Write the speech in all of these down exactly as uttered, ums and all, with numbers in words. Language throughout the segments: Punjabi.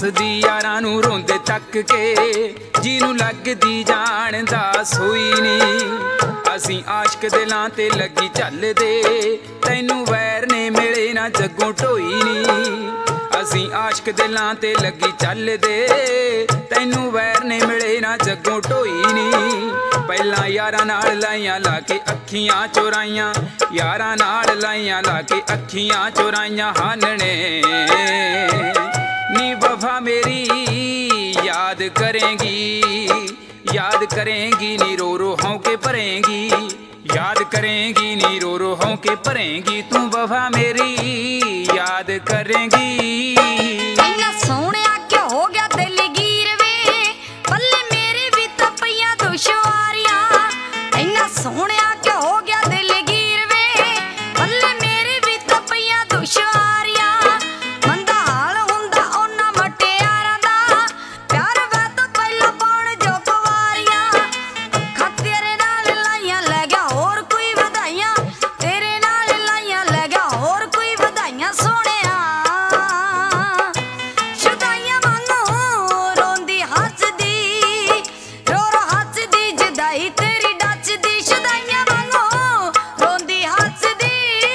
ਹੱਸਦੀ ਯਾਰਾਂ ਨੂੰ ਰੋਂਦੇ ਤੱਕ ਕੇ, ਜਿਹਨੂੰ ਲੱਗਦੀ ਜਾਣ ਦਾ ਸੋਈ ਨਹੀਂ। ਅਸੀਂ ਆਸ਼ਕ ਦਿਲਾਂ ਤੇ ਲੱਗੀ ਝੱਲਦੇ, ਤੈਨੂੰ ਵੈਰ ਨੇ ਮਿਲੇ ਨਾ ਜੱਗੋਂ ਢੋਈ ਨਹੀਂ। ਅਸੀਂ ਆਸ਼ਕ ਦਿਲਾਂ ਤੇ ਲੱਗੀ ਚੱਲਦੇ, ਤੈਨੂੰ ਵੈਰ ਨੇ ਮਿਲੇ ਨਾ ਜੱਗੋਂ ਢੋਈ ਨਹੀਂ। ਪਹਿਲਾਂ ਯਾਰਾਂ ਨਾਲ ਲਾਈਆਂ ਲਾ ਕੇ ਅੱਖੀਆਂ ਚੁਰਾਈਆਂ, ਯਾਰਾਂ ਨਾਲ ਲਾਈਆਂ ਲਾ ਕੇ ਅੱਖੀਆਂ ਚੁਰਾਈਆਂ ਹਾਨਣੇ ਨੀ ਵਫਾ ਮੇਰੀ याद करेंगी, याद करेंगी नी रो रो हौंके भरेंगी, याद करेंगी नी रो रो हौंके भरेंगी, तू वफा मेरी याद करेंगी। इन्ना सोहणिया क्यों हो गया दिल गिर वे, पल्ले मेरे भी तां पईयां दुश्वारियां। इन्ना सोहणिया क्यों हो गया दिल गिर वे, पल्ले मेरे भी तां पईयां दुश्वारियां। मंदा हाल हुंदा उन्हां मटियारां दा, प्यार वे तां पहला पाउण जो कुवारियां। अखां तेरे नाल लाइयां लै गया होर कोई वधाइयां, तेरे नाल लाइयां लै गया होर कोई वधाइयां। सोहणिया शुदाइयां वांगू रोंदी हसदी, रो रो हसदी जुदाई तेरी डचदी। शुदाइयां वांगू रोंदी हसदी।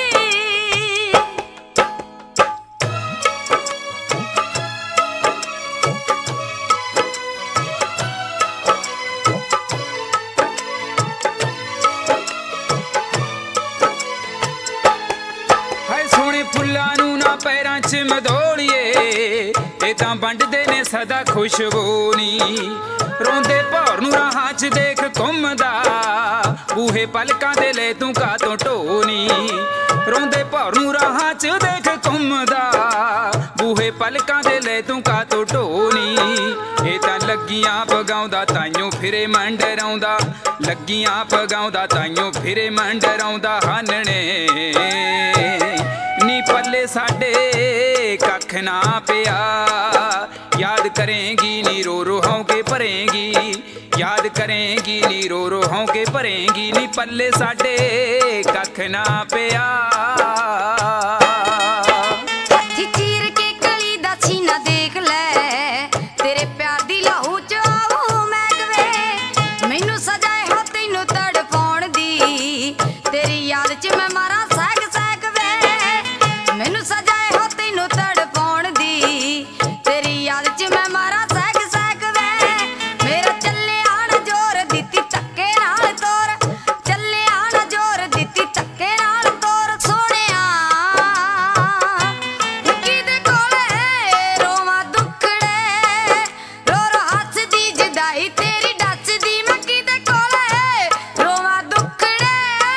ਹਾਏ ਸੋਹਣੇ ਫੁੱਲਾਂ ਨੂੰ ਨਾ ਪੈਰਾਂ 'ਚ ਮਧੋਲੀਏ, ਇਹ ਤਾਂ ਵੰਡਦੇ ਨੇ ਸਦਾ ਖੁਸ਼ਬੂ ਨੀ। ਰੋਂਦੇ ਭੌਰ ਨੂੰ ਰਾਹਾਂ 'ਚ ਦੇਖ ਘੁੰਮਦਾ, ਬੂਹੇ ਪਲਕਾਂ ਦੇ ਲੈ ਤੂੰ ਕਾਤੋਂ ਢੋਨੀ। ਰੋਂਦੇ ਭੌਰ ਨੂੰ ਰਾਹਾਂ 'ਚ ਦੇਖ ਘੁੰਮਦਾ, ਬੂਹੇ ਪਲਕਾਂ ਦੇ ਲੈ ਤੂੰ ਕਾਤੋਂ ਢੋਨੀ। ਇਹ ਤਾਂ ਲੱਗੀਆਂ ਪਗਾਉਂਦਾ ਤਾਈਓ ਫਿਰੇ ਮੰਡਰਾਉਂਦਾ, ਲੱਗੀਆਂ ਪਗਾਉਂਦਾ ਤਾਈਓ ਫਿਰੇ ਮੰਡਰਾਉਂਦਾ ਹਾਨਣੇ ਨੀ ਪੱਲੇ ਸਾਡੇ ਕੱਖ ਨਾ ਪਿਆ। याद करेंगी नी रो रो हौंके भरेंगी, याद करेंगी नी रो रो हौंके भरेंगी, नी पल्ले साडे कख ना पिया। हत्थी चीर के कली दा सीना देख लै, तेरे प्यार दी लहू च आऊं महकवे। मैनू सजाए हो तैनू तड़पाउण दी, तेरी याद च मैं मारा सैक सैक वे। मैनू सजाए हो तैनू तड़पाउण दी, तेरी याद च मैं मारा सैक सैक वे। मेरा चले आना जोर दित्ती धक्के नाल तोर, चले आना जोर दित्ती धक्के नाल तोर। सोहणिया किदे कोले रोवां दुखड़े, रो रो हसदी जुदाई तेरी डचदी। मैं किदे कोले रोवां दुखड़े।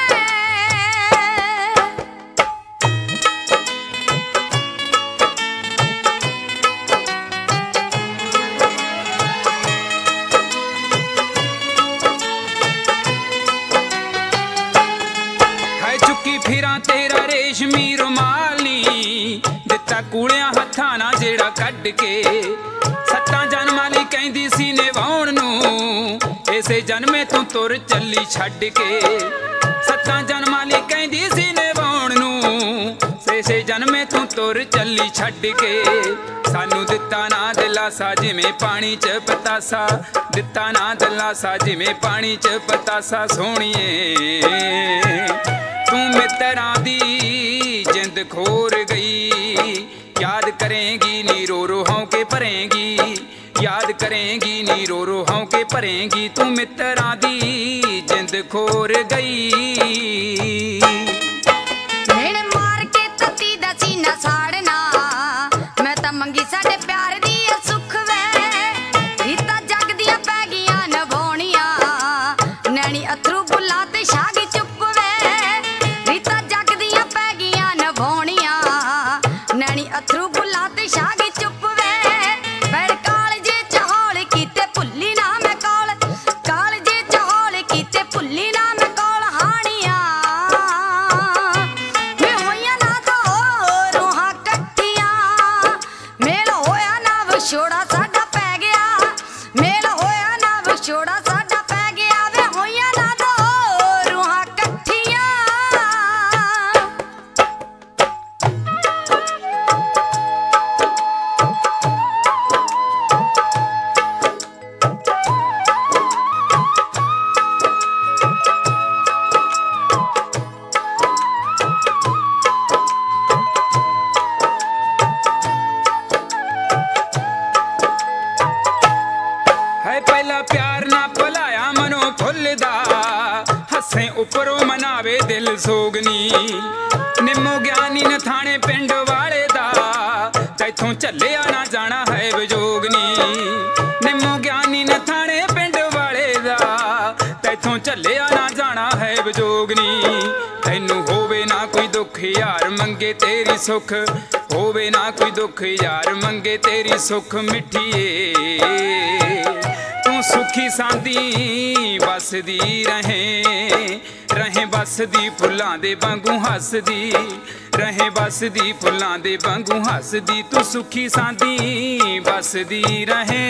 ਹਾਏ ਚੁੱਕੀ ਫਿਰਾਂ ਤੇਰਾ ਰੇਸ਼ਮੀ ਰੁਮਾਲ ਨੀ, ਦਿੱਤਾ ਕੂੜਿਆਂ ਹੱਥਾਂ ਨਾਲ ਜਿਹੜਾ ਕੱਢ ਕੇ। ਸੱਤਾਂ ਜਨਮਾਂ ਲਈ ਕਹਿੰਦੀ ਸੀ ਨਿਭਾਉਣ ਨੂੰ, ਇਸੇ ਜਨਮੇ ਤੂੰ ਤੁਰ ਚੱਲੀ ਛੱਡ ਕੇ। ਸੱਤਾਂ ਜਨਮਾਂ ਲਈ ਕਹਿੰਦੀ ਸੀ ਨਿਭਾਉਣ ਨੂੰ, ਇਸੇ ਜਨਮੇ ਤੂੰ ਤੁਰ ਚੱਲੀ ਛੱਡ ਕੇ। ਸਾਨੂੰ ਦਿੱਤਾ ਨਾ ਦਿਲਾਸਾ ਜਿਵੇਂ ਪਾਣੀ 'ਚ ਪਤਾਸਾ, ਦਿੱਤਾ ਨਾ ਦਿਲਾਸਾ ਜਿਵੇਂ ਪਾਣੀ 'ਚ ਪਤਾਸਾ। ਸੋਹਣੀਏ ਤੂੰ ਮਿੱਤਰਾਂ ਦੀ ਜਿੰਦ ਖੋਰ ਗਈ, याद करेंगी नी रो रो हौंके भरेंगी, याद करेंगी नी रो रो हौंके भरेंगी। तू मित्तरां दी जिंद खोर गई। मेरे मार के तत्ती दा सीना साड़ना, मैं तां मंगी साडे प्यार दी ए सुख वे। रीतां जग दियां पै गियां नभाउणियां, नैनी अथरू बुल्लां ते शागी चुप वे। रीतां जग दियां पै गियां नभाउणियां, नैनी अथरू बुल्लां ते शागी चुप वे। पैर कालजे च हौल कीते भुल्ली ना मैं कौल, कालजे च हौल कीते भुल्ली ना मैं कौल। हाणियां ਸੋਗਨੀ। ਨਿੰਮੋ ਗਿਆਨੀ ਨਥਾਣੇ ਪਿੰਡ ਵਾਲੇ ਦਾ ਤੈਥੋਂ ਝੱਲਿਆ ਨਾ ਜਾਣਾ ਹੈ ਵਿਜੋਗਨੀ। ਨਿੰਮੋ ਗਿਆਨੀ ਨਥਾਣੇ ਪਿੰਡ ਵਾਲੇ ਦਾ ਤੈਥੋਂ ਝੱਲਿਆ ਨਾ ਜਾਣਾ ਹੈ ਵਿਜੋਗਨੀ। ਤੈਨੂੰ ਹੋਵੇ ਨਾ ਕੋਈ ਦੁੱਖ ਯਾਰ ਮੰਗੇ ਤੇਰੀ ਸੁੱਖ, ਹੋਵੇ ਨਾ ਕੋਈ ਦੁੱਖ ਯਾਰ ਮੰਗੇ ਤੇਰੀ ਸੁੱਖ ਮਿੱਠੀਏ। ਤੂੰ ਸੁਖੀ ਸਾਂਦੀ ਵਸਦੀ ਰਹੇ, ਰਹੇ ਬਸਦੀ ਫੁੱਲਾਂ ਦੇ ਵਾਂਗੂ ਹੱਸਦੀ, ਰਹੇ ਬਸਦੀ ਫੁੱਲਾਂ ਦੇ ਵਾਂਗੂ ਹੱਸਦੀ। ਤੂੰ ਸੁਖੀ ਸਾਂਦੀ ਵਸਦੀ ਰਹੇ।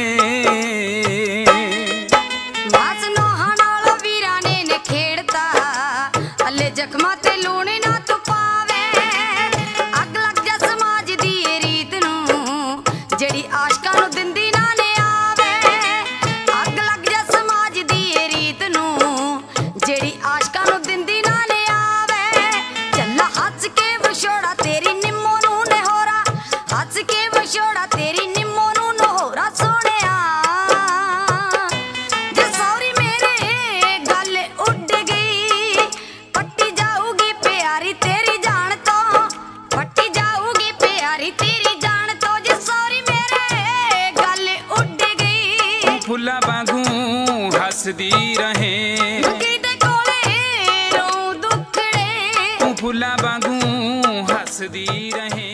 ਬਾਸ ਨੋਹਾਂ ਨਾਲ ਵੀਰਾਂ ਨੇ ਨੇ ਖੇਡਤਾ, ਹੱਲੇ ਜ਼ਖਮਾਂ ਤੇ ਲੂਣ ਨਾ ਤੂੰ ਪਾਵੇ। ਅੱਗ ਲੱਗ ਜਾ ਸਮਾਜ ਦੀ ਏ ਰੀਤ ਨੂੰ, ਜਿਹੜੀ ਆਸ਼ਕਾਂ ਨੂੰ ਦਿੰਦੀ ਨਾ ਨੇ ਆਵੇ। ਅੱਗ ਲੱਗ ਜਾ ਸਮਾਜ ਦੀ ਏ ਰੀਤ ਨੂੰ, ਜਿਹੜੀ ਆਸ਼ਕਾਂ ਨੂੰ ਦਿੰਦੀ ਨਾ ਨੇ ਆਵੇ। ਚੱਲਾ ਹੱਸ ਕੇ ਵਿਛੋੜਾ ਤੇਰੀ ਨਿੰਮੋ ਨੂੰ ਨਿਹੋਰਾ, ਹੱਸ ਕੇ ਵਿਛੋੜਾ ਤੇਰੀ ਨਿੰਮੋ ਨੂੰ ਨਿਹੋਰਾ ਸੋਹਣਿਆ। ਜੇ ਸੌਰੀ ਮੇਰੇ ਗੱਲ ਉੱਡ ਗਈ, ਪੱਟੀ ਜਾਊਗੀ ਪਿਆਰੀ ਤੇਰੀ ਜਾਨ ਤੋਂ, ਪੱਟੀ ਜਾਊਗੀ ਪਿਆਰੀ ਤੇਰੀ ਜਾਨ ਤੋਂ। ਜੇ ਸੌਰੀ ਮੇਰੇ ਗੱਲ ਉੱਡ ਗਈ। ਫੁੱਲਾਂ ਵਾਂਗੂ ਹੱਸਦੀ ਰਹੇ, ਦੁਖੀ ਦੇ ਕੋਲੇ ਰੋ ਦੁਖੜੇ। ਤੂੰ ਫੁੱਲਾਂ ਵਾਂਗੂ ਹੱਸਦੀ ਰਹੇ।